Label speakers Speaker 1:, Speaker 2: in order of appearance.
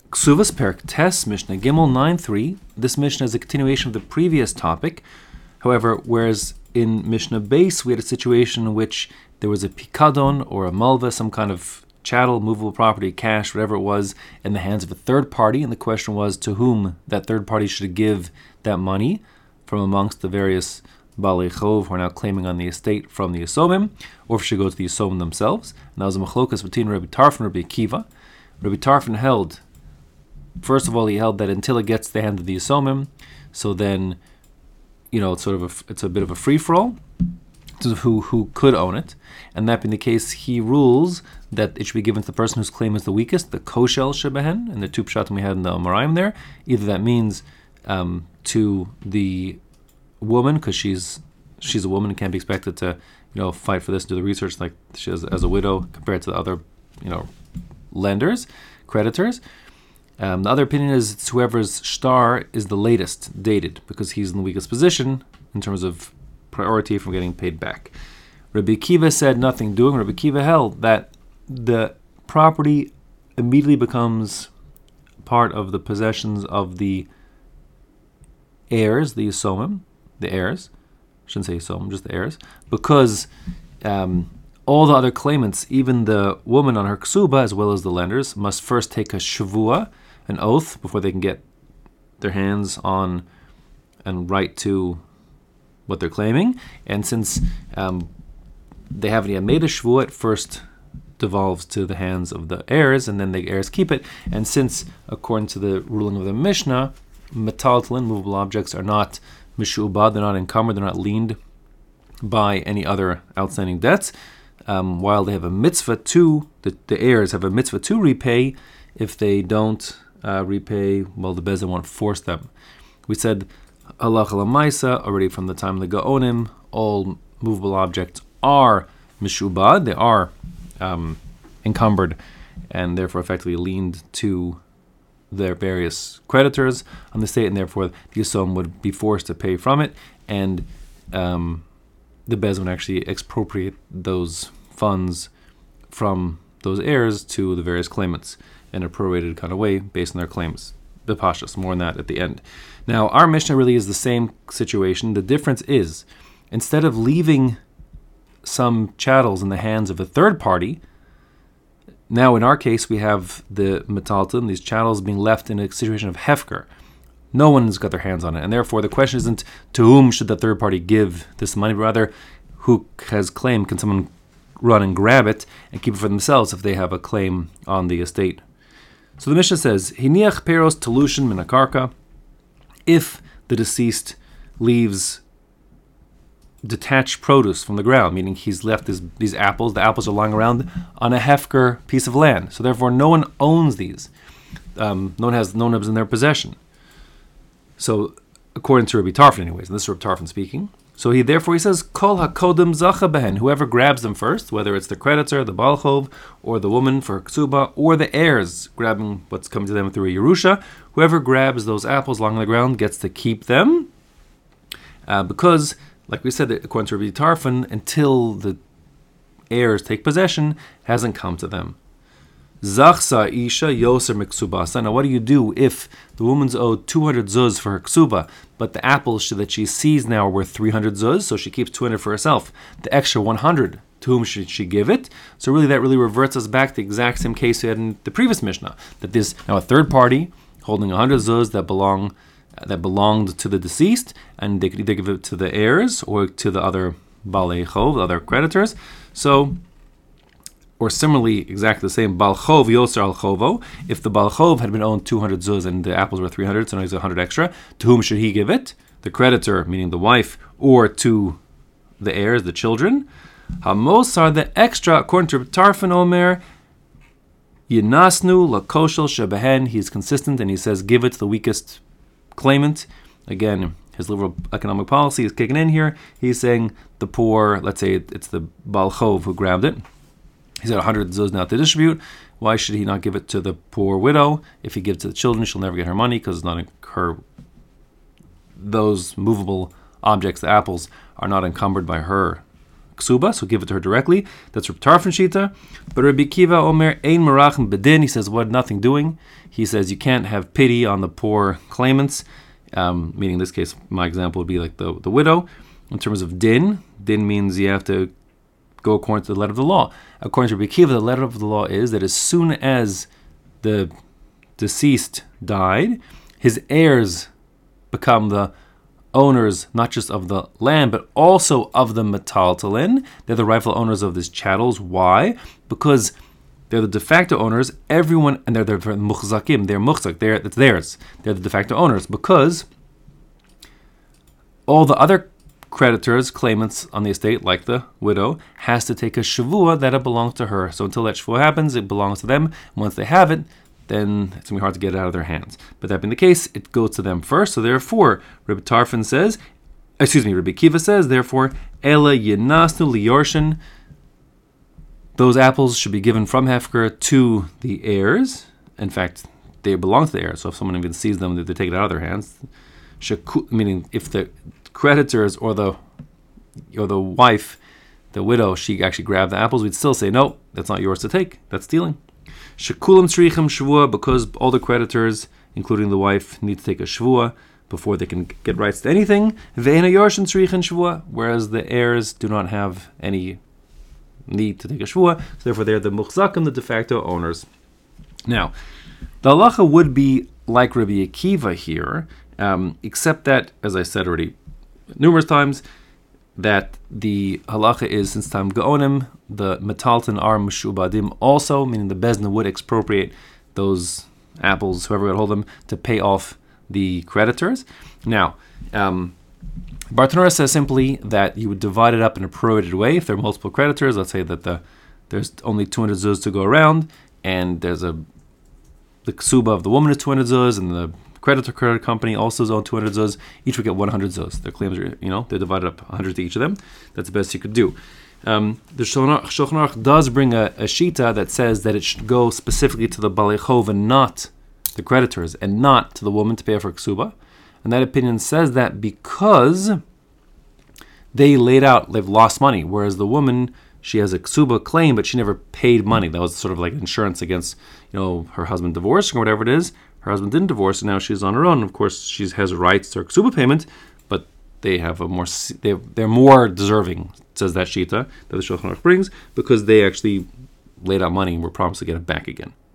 Speaker 1: Ksuvas Perk Tes Mishnah Gimel 9.3. This Mishnah is a continuation of the previous topic. However, whereas in Mishnah Base we had a situation in which there was a pikadon or a malva, some kind of chattel, movable property, cash, whatever it was, in the hands of a third party, and the question was to whom that third party should give that money from amongst the various Balei Chov who are now claiming on the estate from the Yisomim, or if it should go to the Yisomim themselves. And that was a machlokas between Rabbi Tarfon and Rabbi Akiva. Rabbi Tarfon held, first of all, he held that until it gets to the hand of the Yisomim, so then, it's it's a bit of a free-for-all to who could own it. And that being the case, he rules that it should be given to the person whose claim is the weakest, the koshel shebehen, and the two pshatim we had in the Amoraim there. Either that means to the woman, because she's a woman and can't be expected to fight for this, do the research like she is as a widow compared to the other lenders, creditors. The other opinion is it's whoever's shtar is the latest dated, because he's in the weakest position in terms of priority from getting paid back. Rabbi Akiva said nothing doing. Rabbi Akiva held that the property immediately becomes part of the possessions of the heirs, the Yisomim, the heirs. I shouldn't say Yisomim, just the heirs, because all the other claimants, even the woman on her ksuba, as well as the lenders, must first take a shavua, an oath, before they can get their hands on and right to what they're claiming. And since they haven't yet made a shvua, it first devolves to the hands of the heirs, and then the heirs keep it. And since, according to the ruling of the Mishnah, metaltalin, movable objects, are not mishubad, they're not encumbered, they're not liened by any other outstanding debts, while they have a mitzvah to, the heirs have a mitzvah to repay. If they don't repay, well, the Bezdin won't force them. We said halacha l'maisa already from the time of the Gaonim, all movable objects are mishubad, they are encumbered and therefore effectively liened to their various creditors on the state, and therefore the Yisomim would be forced to pay from it, and the Bezdin would actually expropriate those funds from those heirs to the various claimants in a prorated kind of way based on their claims. The pashas, more on that at the end. Now, our Mishnah really is the same situation. The difference is, instead of leaving some chattels in the hands of a third party, now in our case we have the metalton, these chattels being left in a situation of hefker. No one's got their hands on it, and therefore the question isn't to whom should the third party give this money, but rather who has claim, can someone run and grab it and keep it for themselves if they have a claim on the estate. So the Mishnah says, Hiniach peros telushin min hakarka, if the deceased leaves detached produce from the ground, meaning he's left these apples, the apples are lying around on a hefker piece of land, so therefore no one owns these. No one is in their possession. So according to Rabbi Tarfon anyways, and this is Rabbi Tarfon speaking, so he says, Kol hakodem zacha behen, whoever grabs them first, whether it's the creditor, the balchov, or the woman for her ksuba, or the heirs grabbing what's coming to them through a yerusha, whoever grabs those apples along the ground gets to keep them, because, like we said, according to Rabbi Tarfon, until the heirs take possession, hasn't come to them. Zachsa isha yoser miksubasa. Now, what do you do if the woman's owed 200 zuz for her ksuba, but the apples that she sees now are worth 300 zuz, so she keeps 200 for herself? The extra 100, to whom should she give it? So really, that really reverts us back to the exact same case we had in the previous Mishnah, that there's now a third party holding 100 zuz that belonged to the deceased, and they could either give it to the heirs or to the other balei chov, the other creditors. So, or similarly, exactly the same, balchov yoser al chovo. If the balchov had been owned 200 zuz and the apples were 300, so now he's 100 extra, to whom should he give it? The creditor, meaning the wife, or to the heirs, the children? Hamos are the extra, according to Tarfon Omer, Yinasnu lakoshel shebehen. He's consistent and he says, give it to the weakest claimant. Again, his liberal economic policy is kicking in here. He's saying the poor, let's say it's the balchov who grabbed it. He's got 100 zuz now to distribute. Why should he not give it to the poor widow? If he gives it to the children, she'll never get her money because it's not her. Those movable objects, the apples, are not encumbered by her ksuba, so give it to her directly. That's Reb Tarfon Shita. But Rabbi Kiva Omer ein merachim bedin. He says, what? Nothing doing. He says you can't have pity on the poor claimants. Meaning in this case, my example would be like the widow. In terms of din, din means you have to go according to the letter of the law. According to Rabbi Kiva, the letter of the law is that as soon as the deceased died, his heirs become the owners not just of the land, but also of the metaltalin. They're the rightful owners of these chattels. Why? Because they're the de facto owners. Everyone, and they're muchzakim. They're muchzak. It's theirs. They're the de facto owners because all the other creditors, claimants on the estate, like the widow, has to take a shavua that it belongs to her. So until that shavua happens, it belongs to them. Once they have it, then it's going to be hard to get it out of their hands. But that being the case, it goes to them first. So therefore, Rabbi Kiva says, therefore, Ela Yinasnu Liyorshin, those apples should be given from Hefker to the heirs. In fact, they belong to the heirs. So if someone even sees them, they take it out of their hands. Meaning, if the creditors or the wife, the widow, she actually grabbed the apples, we'd still say, no, that's not yours to take. That's stealing. Shekulam tzrichim shvua, because all the creditors, including the wife, need to take a shvua before they can get rights to anything. Ve'ena yorshin tzrichim shvua, whereas the heirs do not have any need to take a shvua, so therefore they're the muchzakim, the de facto owners. Now, the halacha would be like Rabbi Akiva here, except that, as I said already numerous times, that the halacha is, since tam gaonim, the metalton are meshubadim also, meaning the bezna would expropriate those apples, whoever would hold them, to pay off the creditors. Now, Bartanura says simply that you would divide it up in a prorated way. If there are multiple creditors, let's say that there's only 200 zuz to go around, and there's the ksuba of the woman is 200 zuz, and the credit company also is on 200 zuz. Each would get 100 zuz. Their claims are, they're divided up 100 to each of them. That's the best you could do. The Shulchan Aruch does bring a shita that says that it should go specifically to the balei chov and not the creditors, and not to the woman to pay for ksuba. And that opinion says that because they've lost money, whereas the woman, she has a ksuba claim, but she never paid money. That was sort of like insurance against, her husband divorcing or whatever it is. Her husband didn't divorce, and now she's on her own. Of course, she has rights to her ksuba payment, but they have they're more deserving, says that shita that the Shulchan Aruch brings, because they actually laid out money and were promised to get it back again.